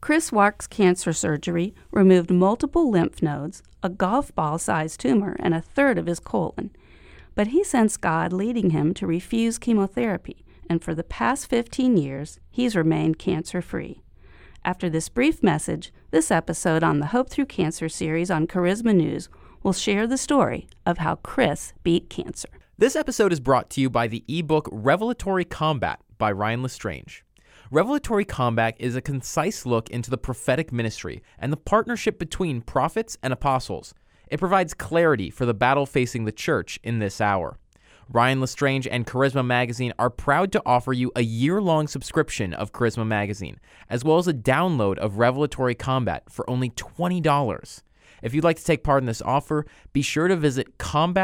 Chris Wark's cancer surgery removed multiple lymph nodes, a golf ball-sized tumor, and a third of his colon. But he sensed God leading him to refuse chemotherapy, and for the past 15 years, he's remained cancer-free. After this brief message, this episode on the Hope Through Cancer series on Charisma News will share the story of how Chris beat cancer. This episode is brought to you by the ebook Revelatory Combat by Ryan Lestrange. Revelatory Combat is a concise look into the prophetic ministry and the partnership between prophets and apostles. It provides clarity for the battle facing the church in this hour. Ryan Lestrange and Charisma Magazine are proud to offer you a year-long subscription of Charisma Magazine, as well as a download of Revelatory Combat for only $20. If you'd like to take part in this offer, be sure to visit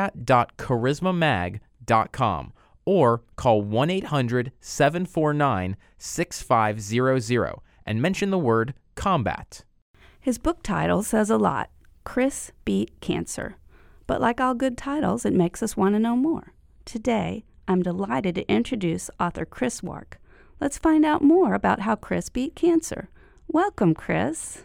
combat.charismamag.com or call 1-800-749-6500 and mention the word combat. His book title says a lot. Chris Beat Cancer. But like all good titles, it makes us want to know more. Today, I'm delighted to introduce author Chris Wark. Let's find out more about how Chris beat cancer. Welcome, Chris.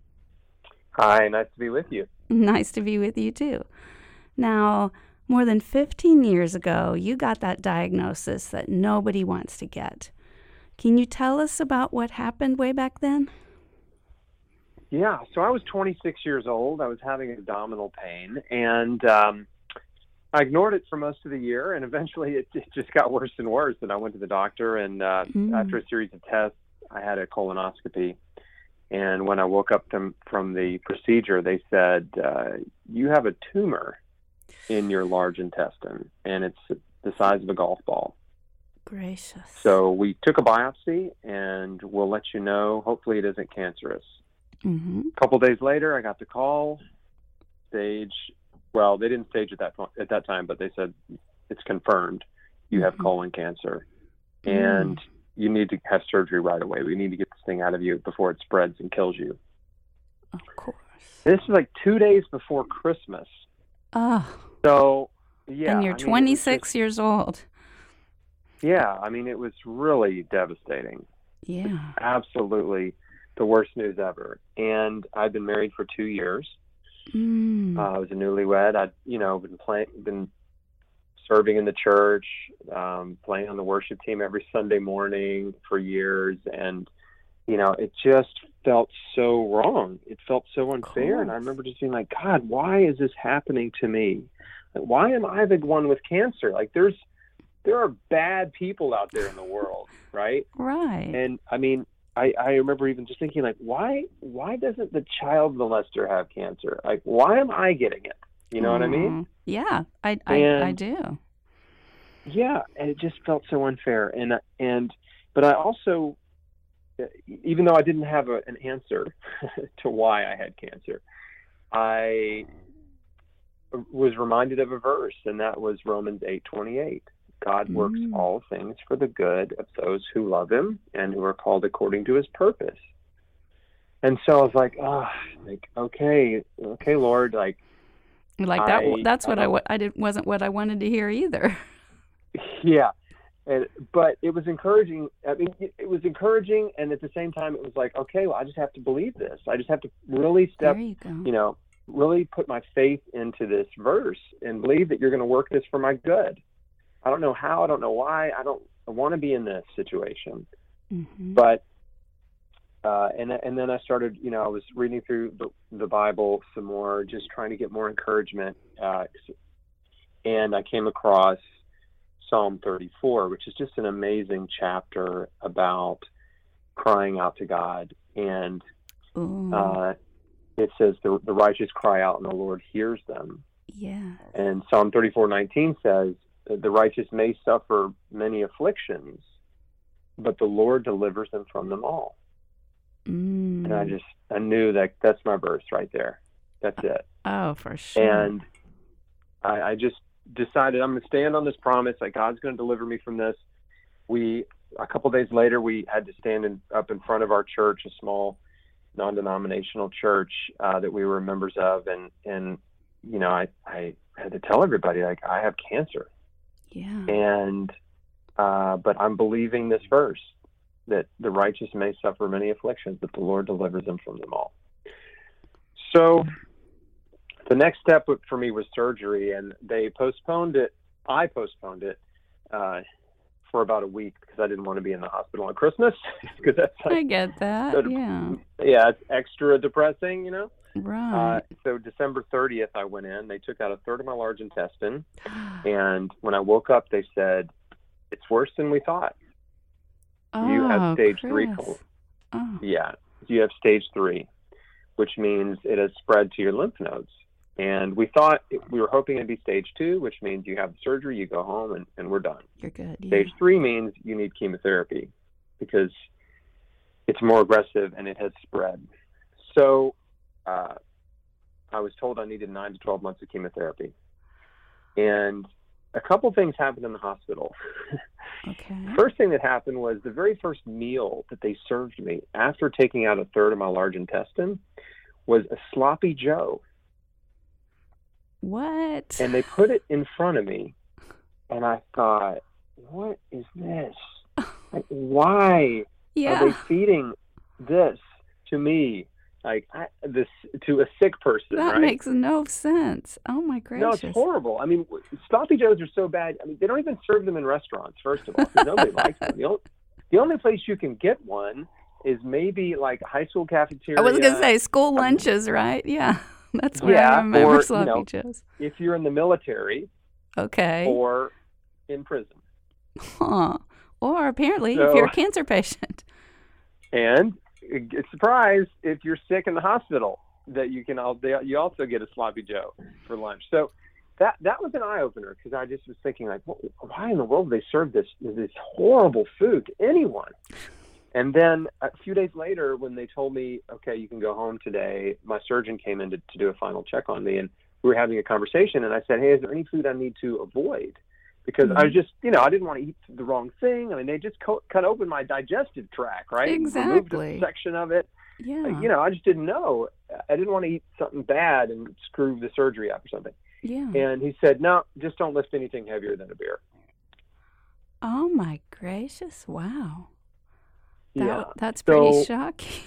Hi, nice to be with you. Nice to be with you, too. Now, more than 15 years ago, you got that diagnosis that nobody wants to get. Can you tell us about what happened way back then? Yeah, so I was 26 years old. I was having abdominal pain, and I ignored it for most of the year, and eventually it just got worse and worse. And I went to the doctor, and after a series of tests, I had a colonoscopy. And when I woke up from the procedure, they said, you have a tumor in your large intestine, and it's the size of a golf ball. Gracious. So we took a biopsy, and we'll let you know. Hopefully it isn't cancerous. Mm-hmm. A couple days later, I got the call. They didn't stage at that time, but they said it's confirmed. You have colon cancer, and you need to have surgery right away. We need to get this thing out of you before it spreads and kills you. Of course. This is like 2 days before Christmas. Oh. So, yeah. And you're 26 years old. Yeah, it was really devastating. Yeah. Absolutely the worst news ever. And I'd been married for 2 years. I was a newlywed. I'd, been serving in the church, playing on the worship team every Sunday morning for years. And, it just felt so wrong. It felt so unfair. And I remember just being like, God, why is this happening to me? Like, why am I the one with cancer? Like, there are bad people out there in the world, right? Right. And I remember even just thinking, like, why doesn't the child molester have cancer? Like, why am I getting it? You know what I mean? Yeah, I do. Yeah, and it just felt so unfair. But I also, even though I didn't have an answer to why I had cancer, I was reminded of a verse, and that was Romans 8:28. God works all things for the good of those who love him and who are called according to his purpose. And so I was like, okay, Lord, that's what wasn't what I wanted to hear either. Yeah. But it was encouraging. It was encouraging. And at the same time, it was like, okay, well, I just have to believe this. I just have to really really put my faith into this verse and believe that you're going to work this for my good. I don't know how, I don't know why, I want to be in this situation. Mm-hmm. But, and then I started, I was reading through the Bible some more, just trying to get more encouragement. And I came across Psalm 34, which is just an amazing chapter about crying out to God. And it says the righteous cry out and the Lord hears them. Yeah. And Psalm 34:19 says, the righteous may suffer many afflictions, but the Lord delivers them from them all. And I knew that that's my verse right there. That's it. Oh, for sure. And I just decided I'm going to stand on this promise that God's going to deliver me from this. A couple days later, we had to stand up in front of our church, a small non-denominational church that we were members of. And I had to tell everybody, like, I have cancer. Yeah. And, but I'm believing this verse. that the righteous may suffer many afflictions, but the Lord delivers them from them all. So the next step for me was surgery, and they postponed it. I postponed it for about a week because I didn't want to be in the hospital on Christmas. Because that's I get that. Yeah, it's extra depressing, you know. Right. So December 30th, I went in. They took out a third of my large intestine, and when I woke up, they said, "It's worse than we thought. You have stage 3 colon." Yeah, you have stage 3, which means it has spread to your lymph nodes. And we were hoping it'd be stage 2, which means you have the surgery, you go home, and we're done. You're good. Yeah. Stage 3 means you need chemotherapy because it's more aggressive and it has spread. So I was told I needed 9 to 12 months of chemotherapy. And a couple things happened in the hospital. Okay. First thing that happened was the very first meal that they served me after taking out a third of my large intestine was a sloppy Joe. What? And they put it in front of me, and I thought, what is this? Like, why are they feeding this to me? Like this to a sick person, that right? makes no sense. Oh my gracious! No, it's horrible. I mean, sloppy joes are so bad. I mean, they don't even serve them in restaurants. First of all, because nobody likes them. The only place you can get one is maybe like a high school cafeteria. I was going to say school lunches, right? Yeah, that's where I remember sloppy joes. If you're in the military, okay, or in prison, or apparently if you're a cancer patient, and. Surprise! If you're sick in the hospital, that you also get a sloppy Joe for lunch. So that was an eye opener because I just was thinking like, why in the world do they serve this horrible food to anyone? And then a few days later, when they told me, okay, you can go home today, my surgeon came in to do a final check on me, and we were having a conversation. And I said, hey, is there any food I need to avoid? Because I was just, I didn't want to eat the wrong thing. I mean, they just cut open my digestive tract, right? Exactly. Removed a section of it. Yeah. I just didn't know. I didn't want to eat something bad and screw the surgery up or something. Yeah. And he said, no, just don't lift anything heavier than a beer. Oh, my gracious. Wow. That's so, pretty shocking.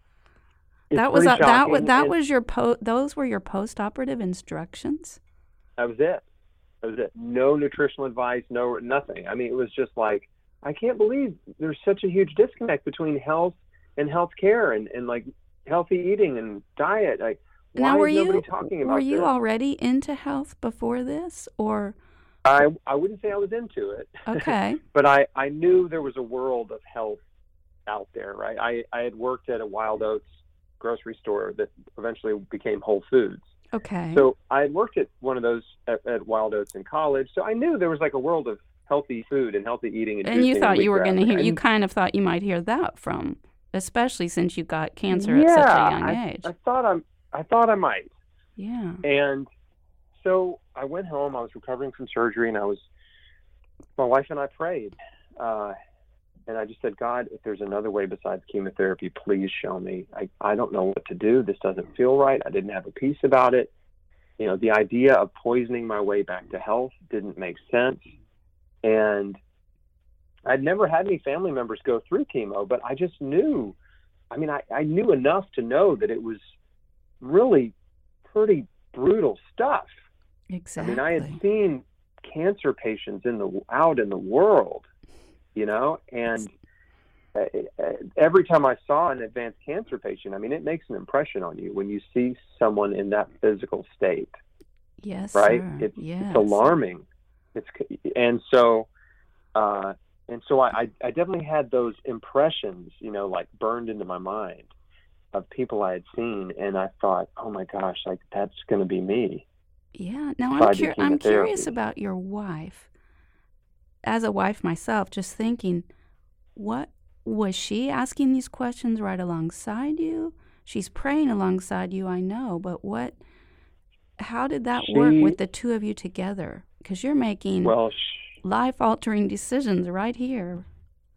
Those were your post-operative instructions? That was it. No nutritional advice, no nothing. I mean, it was just like, I can't believe there's such a huge disconnect between health and healthcare and like healthy eating and diet. Like, why is nobody talking about this? Were you already into health before this, or? I wouldn't say I was into it. Okay. But I knew there was a world of health out there, right? I had worked at a Wild Oats grocery store that eventually became Whole Foods. Okay. So I had worked at one of those at Wild Oats in college, so I knew there was like a world of healthy food and healthy eating. And you thought you were going to hear, you kind of thought you might hear that from, especially since you got cancer at such a young age. I thought I might. Yeah. And so I went home, I was recovering from surgery, and my wife and I prayed. And I just said, God, if there's another way besides chemotherapy, please show me. I don't know what to do. This doesn't feel right. I didn't have a peace about it. The idea of poisoning my way back to health didn't make sense. And I'd never had any family members go through chemo, but I just knew. I mean, I knew enough to know that it was really pretty brutal stuff. Exactly. I mean, I had seen cancer patients out in the world. And every time I saw an advanced cancer patient, I mean, it makes an impression on you when you see someone in that physical state. Yes, right? Sir. It's alarming. And so I definitely had those impressions, like burned into my mind of people I had seen, and I thought, oh my gosh, like that's going to be me. Yeah. Now I'm curious about your wife. As a wife myself, just thinking, what was she asking these questions right alongside you? She's praying alongside you, I know, but how did that work with the two of you together? Because you're making life-altering decisions right here.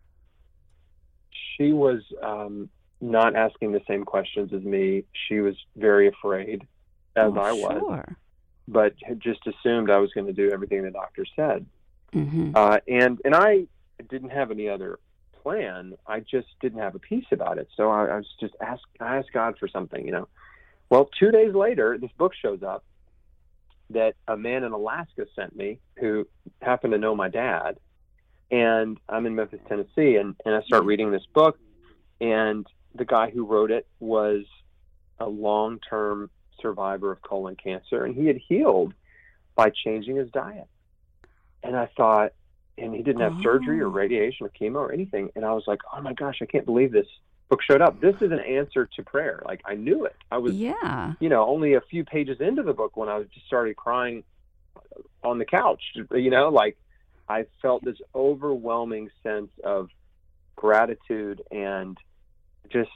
She was not asking the same questions as me. She was very afraid, as I was. Sure. But had just assumed I was going to do everything the doctor said. Mm-hmm. And I didn't have any other plan. I just didn't have a peace about it. So I asked God for something, you know. Well, 2 days later, this book shows up that a man in Alaska sent me who happened to know my dad. And I'm in Memphis, Tennessee, and I start reading this book, and the guy who wrote it was a long-term survivor of colon cancer, and he had healed by changing his diet. And I thought, and he didn't have surgery or radiation or chemo or anything. And I was like, oh my gosh, I can't believe this book showed up. This is an answer to prayer. Like, I knew it. I was, you know, only a few pages into the book when I just started crying on the couch, you know, like I felt this overwhelming sense of gratitude and just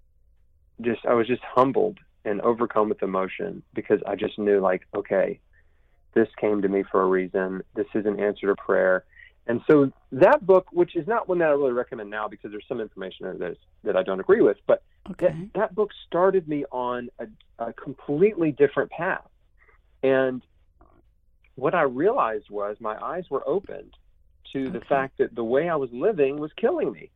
I was just humbled and overcome with emotion, because I just knew, like, okay, this came to me for a reason. This is an answer to prayer. And so that book, which is not one that I really recommend now because there's some information there that I don't agree with, but that book started me on a completely different path. And what I realized was my eyes were opened to the fact that the way I was living was killing me.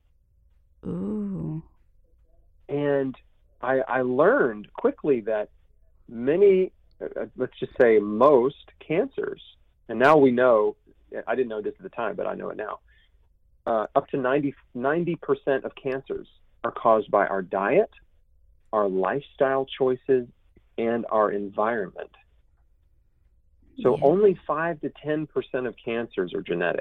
Ooh. And I learned quickly that many, let's just say most cancers, and now we know, I didn't know this at the time, but I know it now, up to 90% of cancers are caused by our diet, our lifestyle choices, and our environment. So only 5 to 10% of cancers are genetic.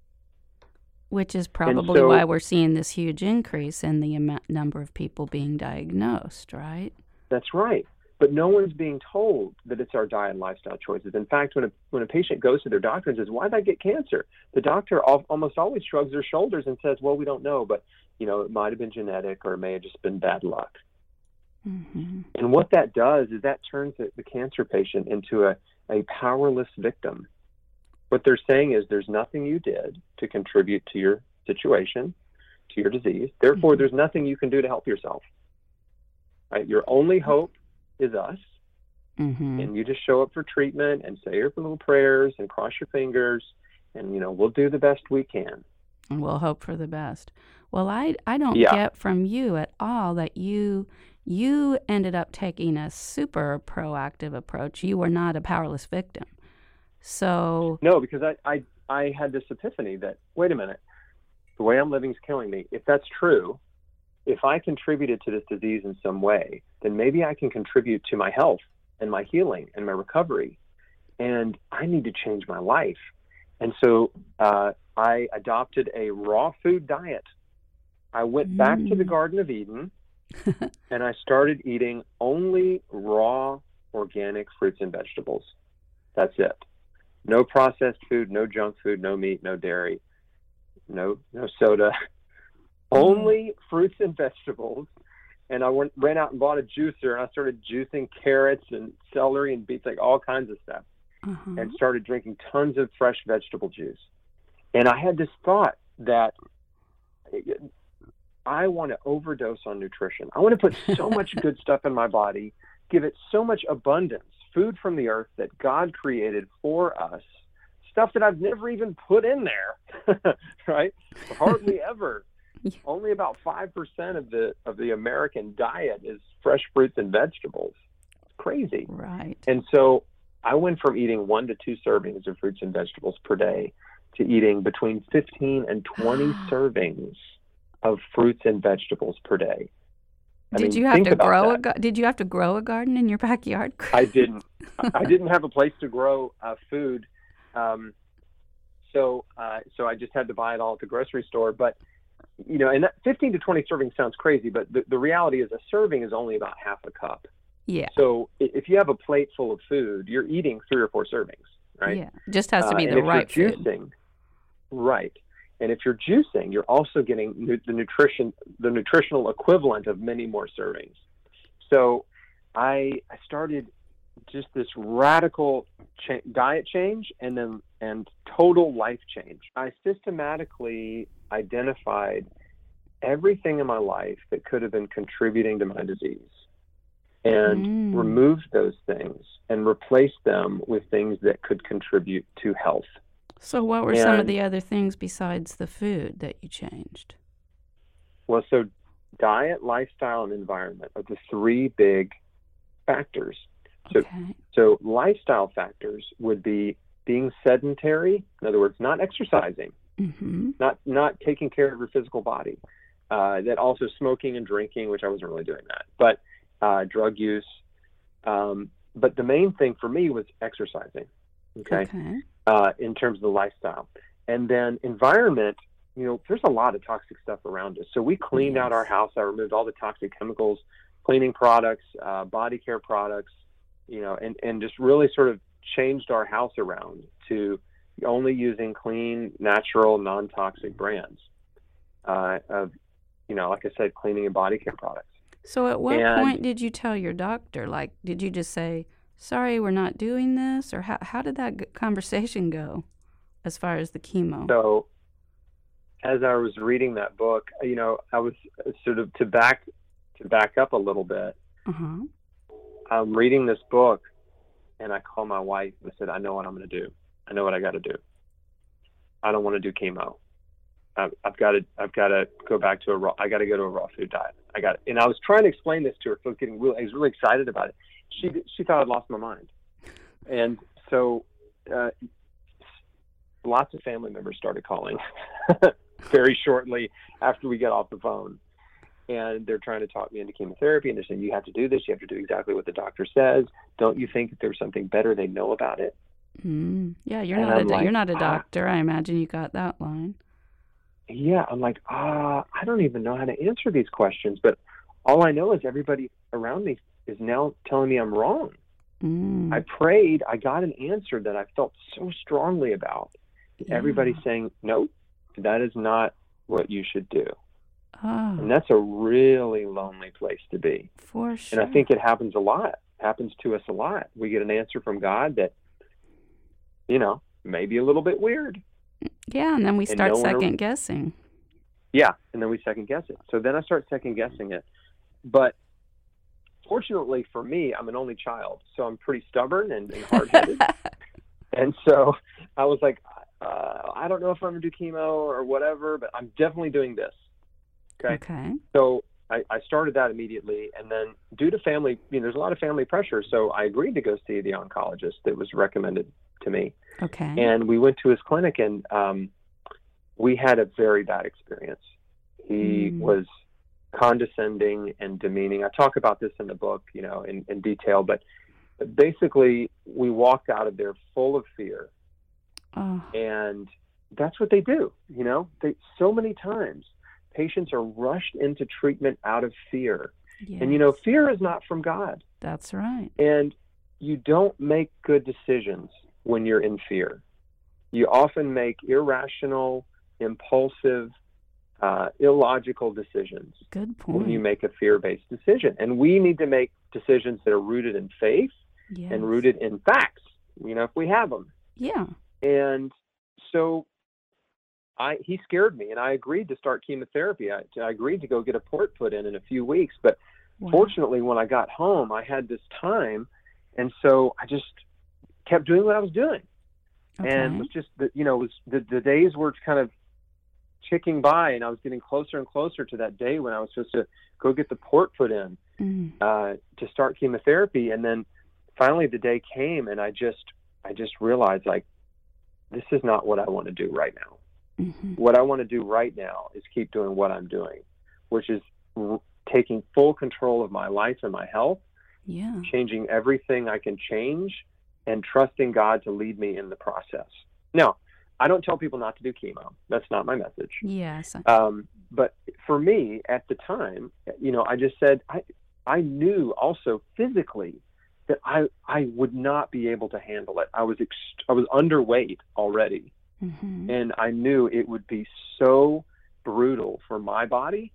Which is probably why we're seeing this huge increase in the number of people being diagnosed, right? That's right. But no one's being told that it's our diet and lifestyle choices. In fact, when a patient goes to their doctor and says, why did I get cancer? The doctor almost always shrugs their shoulders and says, well, we don't know, but, you know, it might have been genetic or it may have just been bad luck. Mm-hmm. And what that does is that turns the cancer patient into a powerless victim. What they're saying is there's nothing you did to contribute to your situation, to your disease. Therefore, there's nothing you can do to help yourself. Right? Your only hope is us. Mm-hmm. And you just show up for treatment and say your little prayers and cross your fingers, and, you know, we'll do the best we can. And we'll hope for the best. Well, I don't get from you at all that you ended up taking a super proactive approach. You were not a powerless victim. So no, because I had this epiphany that, wait a minute, the way I'm living is killing me. If that's true, if I contributed to this disease in some way, then maybe I can contribute to my health and my healing and my recovery. And I need to change my life. And so I adopted a raw food diet. I went back to the Garden of Eden and I started eating only raw organic fruits and vegetables. That's it. No processed food, no junk food, no meat, no dairy, no soda. Only fruits and vegetables. And I ran out and bought a juicer, and I started juicing carrots and celery and beets, like all kinds of stuff, and started drinking tons of fresh vegetable juice. And I had this thought that I want to overdose on nutrition. I want to put so much good stuff in my body, give it so much abundance, food from the earth that God created for us, stuff that I've never even put in there, right? Hardly ever. Only about 5% of the American diet is fresh fruits and vegetables. It's crazy. Right. And so I went from eating 1 to 2 servings of fruits and vegetables per day to eating between 15 and 20 servings of fruits and vegetables per day. Did you have to grow a garden in your backyard? I didn't. I didn't have a place to grow food, so I just had to buy it all at the grocery store. But you know, and that 15 to 20 servings sounds crazy, but the reality is a serving is only about half a cup. Yeah. So if you have a plate full of food, you're eating 3 or 4 servings, right? Yeah. Just has to be the right food. Juicing, right. And if you're juicing, you're also getting the nutritional equivalent of many more servings. So I started just this radical diet change and total life change. I systematically identified everything in my life that could have been contributing to my disease and removed those things and replaced them with things that could contribute to health. So what were some of the other things besides the food that you changed? Well, so diet, lifestyle, and environment are the three big factors. So lifestyle factors would be being sedentary, in other words, not exercising, not taking care of your physical body. That also smoking and drinking, which I wasn't really doing that, but drug use. But the main thing for me was exercising, in terms of the lifestyle. And then environment, there's a lot of toxic stuff around us. So we cleaned out our house. I removed all the toxic chemicals, cleaning products, body care products, and just really sort of changed our house around to only using clean, natural, non-toxic brands of, like I said, cleaning and body care products. So at what point did you tell your doctor? Like, did you just say, sorry, we're not doing this? Or how did that conversation go as far as the chemo? So as I was reading that book, I was sort of to back up a little bit. I'm reading this book, and I call my wife and I said, I know what I'm going to do. I know what I got to do. I don't want to do chemo. I've got to go back to I got to go to a raw food diet. And I was trying to explain this to her. So I was really excited about it. She thought I'd lost my mind. And so, lots of family members started calling very shortly after we got off the phone. And they're trying to talk me into chemotherapy, and they're saying, you have to do this. You have to do exactly what the doctor says. Don't you think that there's something better they know about it? Yeah, you're not a doctor. I imagine you got that line. Yeah, I'm like, I don't even know how to answer these questions, but all I know is everybody around me is now telling me I'm wrong. I prayed, I got an answer that I felt so strongly about. Everybody's saying, no, that is not what you should do. And that's a really lonely place to be. For sure. And I think it happens a lot. Happens to us a lot. We get an answer from God that, may be a little bit weird. Yeah, and then we start second guessing. Yeah, and then we second guess it. So then I start second guessing it. But fortunately for me, I'm an only child, so I'm pretty stubborn and hard-headed. And so I was like, I don't know if I'm going to do chemo or whatever, but I'm definitely doing this. Okay. So I started that immediately, and then due to family, there's a lot of family pressure, so I agreed to go see the oncologist that was recommended to me. Okay. And we went to his clinic, and we had a very bad experience. He was condescending and demeaning. I talk about this in the book, in detail, but basically we walked out of there full of fear. And that's what they do. So many times patients are rushed into treatment out of fear. Yes. And, fear is not from God. That's right. And you don't make good decisions when you're in fear. You often make irrational, impulsive, illogical decisions. Good point. When you make a fear-based decision. And we need to make decisions that are rooted in faith and rooted in facts, if we have them. Yeah. And so he scared me, and I agreed to start chemotherapy. I agreed to go get a port put in a few weeks. But fortunately, when I got home, I had this time, and so I just kept doing what I was doing. Okay. And it was just the days were kind of ticking by, and I was getting closer and closer to that day when I was supposed to go get the port put in to start chemotherapy. And then finally the day came, and I just realized, like, this is not what I want to do right now. What I want to do right now is keep doing what I'm doing, which is taking full control of my life and my health, changing everything I can change, and trusting God to lead me in the process. Now, I don't tell people not to do chemo. That's not my message. Yes. But for me, at the time, I just said, I knew also physically that I would not be able to handle it. I was underweight already. And I knew it would be so brutal for my body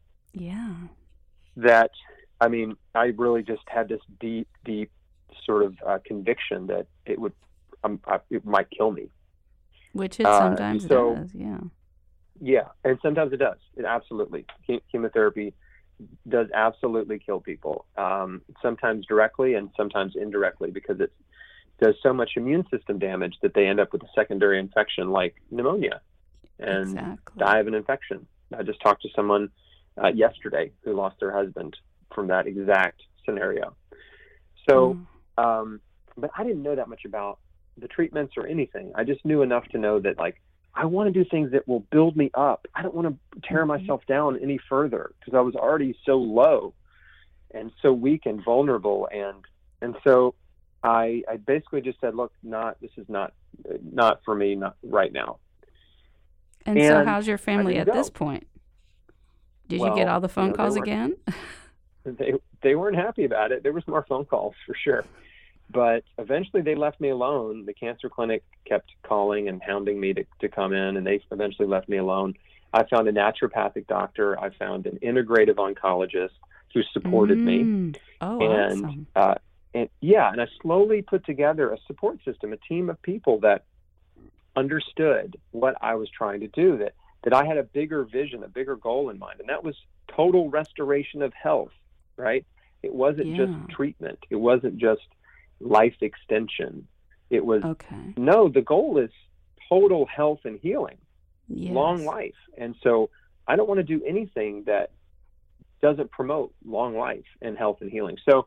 that, I really just had this deep sort of conviction that it might kill me. Which it sometimes does, Yeah, and sometimes it does. It absolutely. Chemotherapy does absolutely kill people, sometimes directly and sometimes indirectly, because it does so much immune system damage that they end up with a secondary infection like pneumonia and die of an infection. I just talked to someone yesterday who lost their husband from that exact scenario. So, but I didn't know that much about the treatments or anything. I just knew enough to know that, like, I want to do things that will build me up. I don't want to tear myself down any further, because I was already so low and so weak and vulnerable. And so I basically just said, look, this is not for me, not right now. And so how's your family at this point? Did you get all the phone calls again? They weren't happy about it. There was more phone calls for sure. But eventually they left me alone. The cancer clinic kept calling and hounding me to come in, and they eventually left me alone. I found a naturopathic doctor. I found an integrative oncologist who supported me. Oh, and, awesome. And I slowly put together a support system, a team of people that understood what I was trying to do, that I had a bigger vision, a bigger goal in mind, and that was total restoration of health, right? It wasn't just treatment. It wasn't just life extension. It was, no, the goal is total health and healing, long life. And so I don't want to do anything that doesn't promote long life and health and healing. So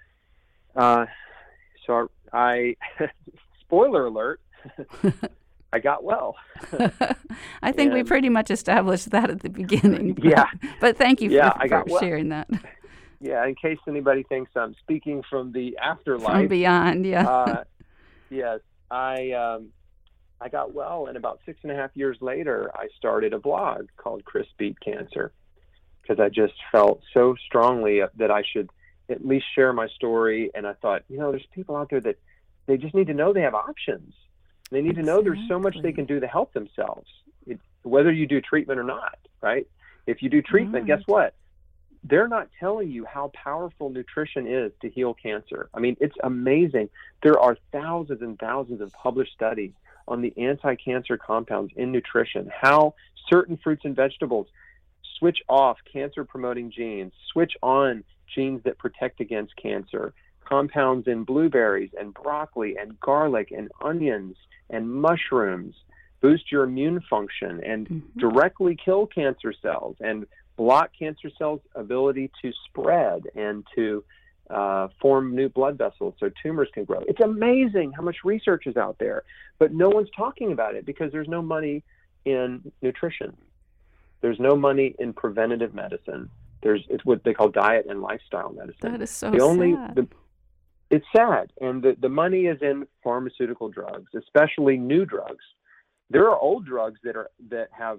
I spoiler alert, I got well. I think we pretty much established that at the beginning. But thank you for sharing that. Yeah, in case anybody thinks I'm speaking from the afterlife. From beyond, yes, I got well, and about 6.5 years later, I started a blog called Chris Beat Cancer, because I just felt so strongly that I should at least share my story. And I thought, there's people out there that they just need to know they have options. They need to know there's so much they can do to help themselves, whether you do treatment or not, right? If you do treatment, guess what? They're not telling you how powerful nutrition is to heal cancer. I mean, it's amazing. There are thousands and thousands of published studies on the anti-cancer compounds in nutrition, how certain fruits and vegetables switch off cancer-promoting genes, switch on genes that protect against cancer, compounds in blueberries and broccoli and garlic and onions and mushrooms boost your immune function and directly kill cancer cells and block cancer cells' ability to spread and to form new blood vessels so tumors can grow. It's amazing how much research is out there, but no one's talking about it because there's no money in nutrition. There's no money in preventative medicine. It's what they call diet and lifestyle medicine. That is so sad. It's sad, and the money is in pharmaceutical drugs, especially new drugs. There are old drugs that have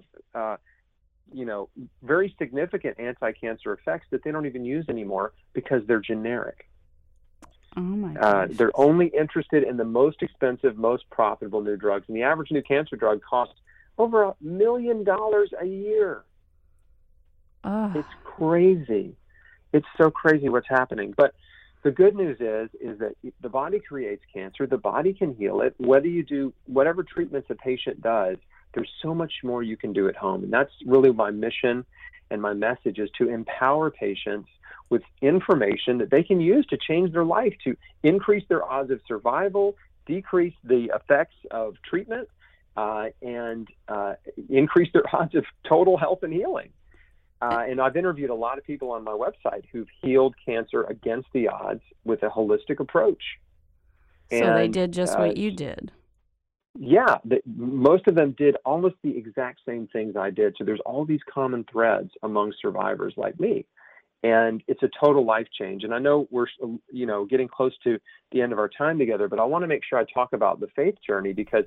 very significant anti-cancer effects that they don't even use anymore because they're generic. Oh my gosh. They're only interested in the most expensive, most profitable new drugs, and the average new cancer drug costs over $1 million a year. It's crazy. It's so crazy what's happening. But the good news is that the body creates cancer. The body can heal it. Whether you do whatever treatments a patient does, there's so much more you can do at home. And that's really my mission and my message, is to empower patients with information that they can use to change their life, to increase their odds of survival, decrease the effects of treatment, and increase their odds of total health and healing. And I've interviewed a lot of people on my website who've healed cancer against the odds with a holistic approach. So they did just what you did. Yeah, most of them did almost the exact same things I did. So there's all these common threads among survivors like me. And it's a total life change. And I know we're, getting close to the end of our time together, but I want to make sure I talk about the faith journey because,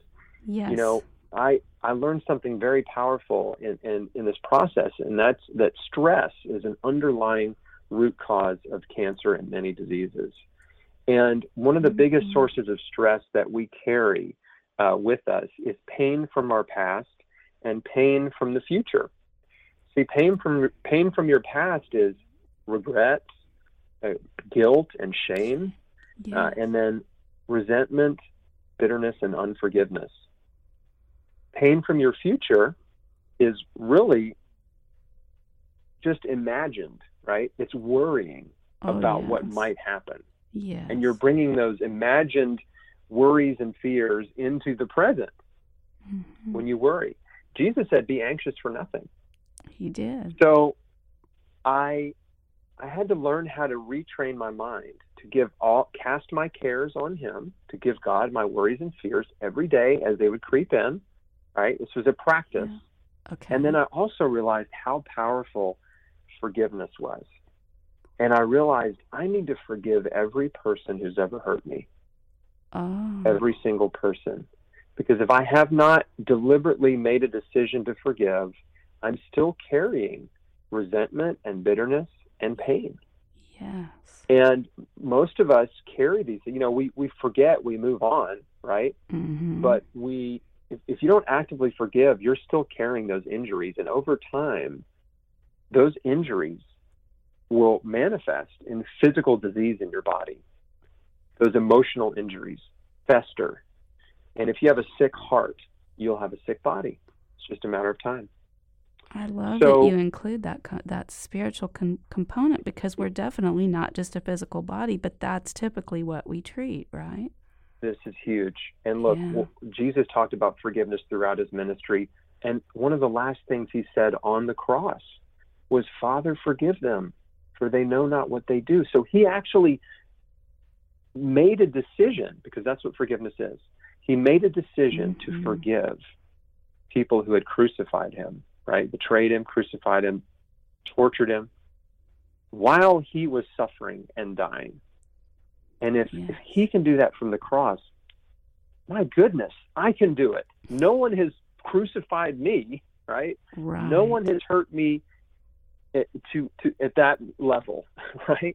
I learned something very powerful in this process, and that's that stress is an underlying root cause of cancer and many diseases. And one of the biggest sources of stress that we carry with us is pain from our past and pain from the future. See, pain from your past is regret, guilt, and shame, and then resentment, bitterness, and unforgiveness. Pain from your future is really just imagined, right? It's worrying about what might happen. Yes. And you're bringing those imagined worries and fears into the present when you worry. Jesus said, be anxious for nothing. He did. So I had to learn how to retrain my mind to cast my cares on him, to give God my worries and fears every day as they would creep in, right? This was a practice. Yeah. Okay. And then I also realized how powerful forgiveness was. And I realized I need to forgive every person who's ever hurt me. Oh. Every single person. Because if I have not deliberately made a decision to forgive, I'm still carrying resentment and bitterness and pain. Yes. And most of us carry these, we forget, we move on, right? Mm-hmm. But if you don't actively forgive, you're still carrying those injuries. And over time, those injuries will manifest in physical disease in your body. Those emotional injuries fester. And if you have a sick heart, you'll have a sick body. It's just a matter of time. I love that you include that spiritual component, because we're definitely not just a physical body, but that's typically what we treat, right? This is huge. And look, Jesus talked about forgiveness throughout his ministry. And one of the last things he said on the cross was, Father, forgive them, for they know not what they do. So he actually made a decision, because that's what forgiveness is. He made a decision to forgive people who had crucified him, right? Betrayed him, crucified him, tortured him, while he was suffering and dying. And if he can do that from the cross, my goodness, I can do it. No one has crucified me, right? No one has hurt me at that level, right?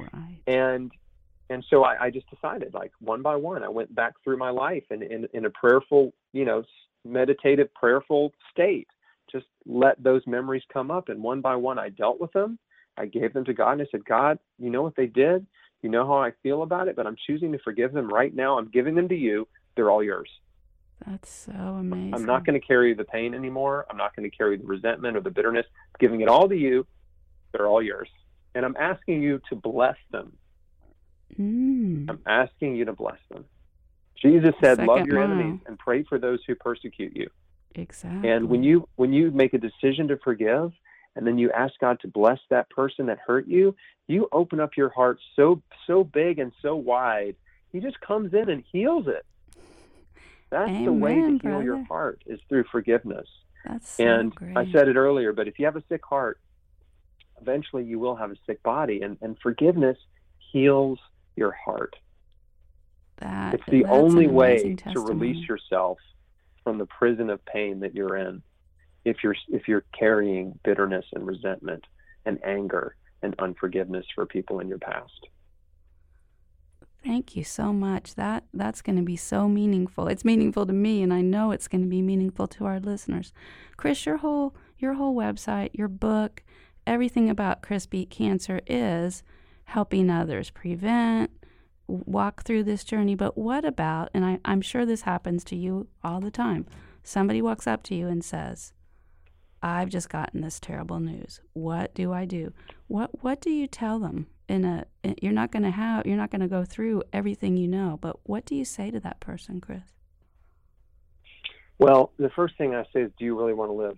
And so I just decided, like, one by one, I went back through my life and in a prayerful, meditative, prayerful state, just let those memories come up. And one by one, I dealt with them. I gave them to God, and I said, God, you know what they did? You know how I feel about it, but I'm choosing to forgive them right now. I'm giving them to you. They're all yours. That's so amazing. I'm not going to carry the pain anymore. I'm not going to carry the resentment or the bitterness. I'm giving it all to you. They're all yours. And I'm asking you to bless them. I'm asking you to bless them. Jesus said, love your enemies and pray for those who persecute you. Exactly. And when you make a decision to forgive, and then you ask God to bless that person that hurt you, you open up your heart so big and so wide. He just comes in and heals it. That's the way to heal your heart, is through forgiveness. That's so great. I said it earlier, but if you have a sick heart, eventually you will have a sick body. And forgiveness heals your heart. It's the only way to release yourself from the prison of pain that you're in. If you're carrying bitterness and resentment and anger and unforgiveness for people in your past. Thank you so much. That's going to be so meaningful. It's meaningful to me, and I know it's going to be meaningful to our listeners. Chris, your whole website, your book, everything about Chris Beat Cancer is helping others prevent, walk through this journey. But what about, and I'm sure this happens to you all the time, somebody walks up to you and says, I've just gotten this terrible news. What do I do? What do you tell them? You're not going to go through everything you know, but what do you say to that person, Chris? Well, the first thing I say is, do you really want to live?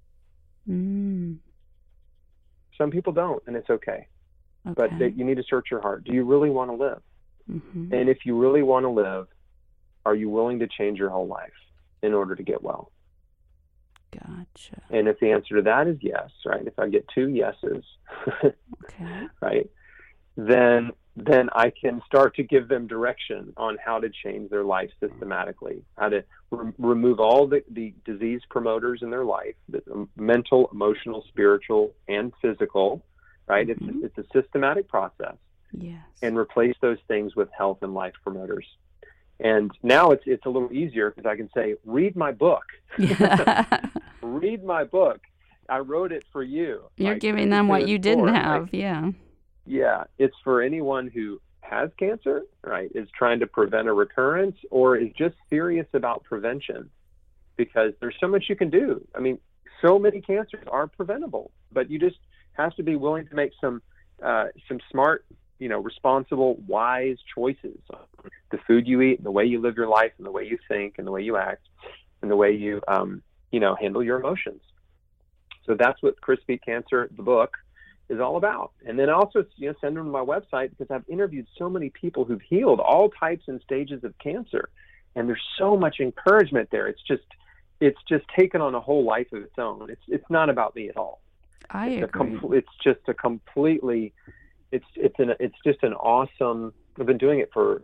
Some people don't, and it's okay. But you need to search your heart. Do you really want to live? Mm-hmm. And if you really want to live, are you willing to change your whole life in order to get well? Gotcha. And if the answer to that is yes, right? If I get 2 yeses, right, then I can start to give them direction on how to change their life systematically, how to remove all the disease promoters in their life, the mental, emotional, spiritual, and physical, right? Mm-hmm. It's a systematic process. Yes. And replace those things with health and life promoters. And now it's a little easier, because I can say, read my book. Read my book. I wrote it for you. You're giving them what you didn't have. Yeah. Yeah. It's for anyone who has cancer, right, is trying to prevent a recurrence, or is just serious about prevention, because there's so much you can do. I mean, so many cancers are preventable, but you just have to be willing to make some smart, responsible, wise choices on the food you eat, and the way you live your life, and the way you think, and the way you act, and the way you, handle your emotions. So that's what Chris Beat Cancer, the book, is all about. And then also, send them to my website, because I've interviewed so many people who've healed all types and stages of cancer. And there's so much encouragement there. It's just taken on a whole life of its own. It's not about me at all. I agree. It's just an awesome. I've been doing it for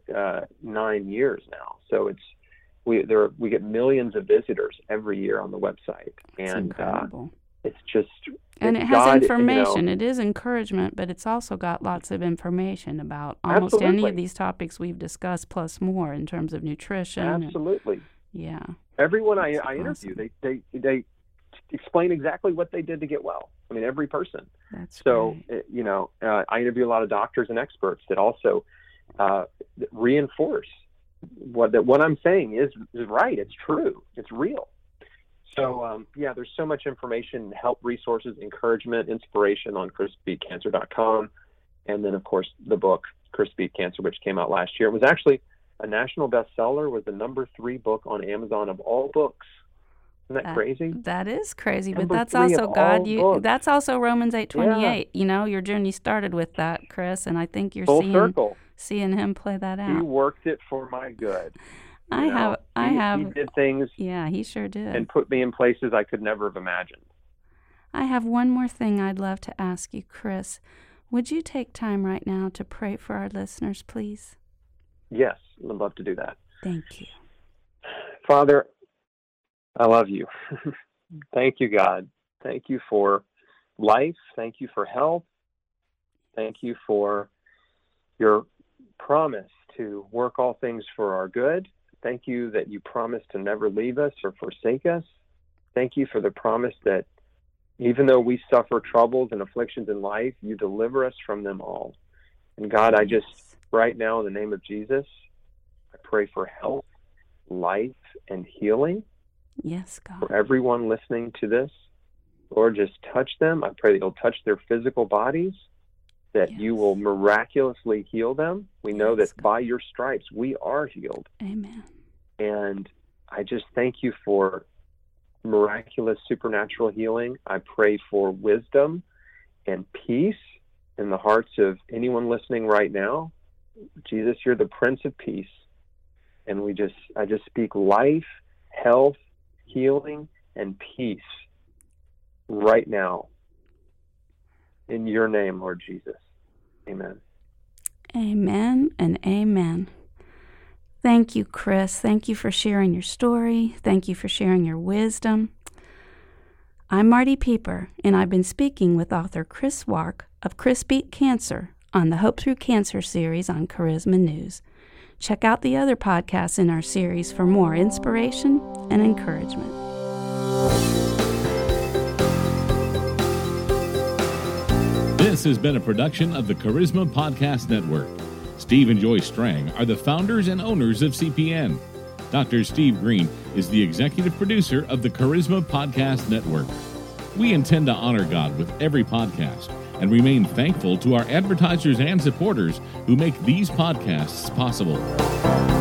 9 years now. So we get millions of visitors every year on the website, and it's just. And it has information. It is encouragement, but it's also got lots of information about almost any of these topics we've discussed, plus more in terms of nutrition. Absolutely. Yeah. Everyone I interview, they explain exactly what they did to get well. I mean, every person. That's so. Great. I interview a lot of doctors and experts that also reinforce what I'm saying is right. It's true. It's real. So, there's so much information, help, resources, encouragement, inspiration on ChrisBeatCancer.com. And then, of course, the book, Chris Beat Cancer, which came out last year. It was actually a national bestseller, was the number 3 book on Amazon of all books. Isn't that crazy? That is crazy, Number but that's 3 also of God. all books. That's also Romans 8:28. Yeah. Your journey started with that, Chris, and I think you're seeing him play that out. He worked it for my good. I have. He did things. Yeah, he sure did. And put me in places I could never have imagined. I have one more thing I'd love to ask you, Chris. Would you take time right now to pray for our listeners, please? Yes, I'd love to do that. Thank you. Father, I love you. Thank you, God. Thank you for life. Thank you for health. Thank you for your promise to work all things for our good. Thank you that you promised to never leave us or forsake us. Thank you for the promise that even though we suffer troubles and afflictions in life, you deliver us from them all. And God, I just, right now, in the name of Jesus, I pray for health, life, and healing. Yes, God. For everyone listening to this. Lord, just touch them. I pray that you'll touch their physical bodies, that you will miraculously heal them. We know that by your stripes, we are healed. Amen. And I just thank you for miraculous supernatural healing. I pray for wisdom and peace in the hearts of anyone listening right now. Jesus, you're the Prince of Peace. And I just speak life, health, healing, and peace right now. In your name, Lord Jesus. Amen. Amen and amen. Thank you, Chris. Thank you for sharing your story. Thank you for sharing your wisdom. I'm Marty Pieper, and I've been speaking with author Chris Wark of Chris Beat Cancer on the Hope Through Cancer series on Charisma News. Check out the other podcasts in our series for more inspiration and encouragement. This has been a production of the Charisma Podcast Network. Steve and Joy Strang are the founders and owners of CPN. Dr. Steve Green is the executive producer of the Charisma Podcast Network. We intend to honor God with every podcast and remain thankful to our advertisers and supporters who make these podcasts possible.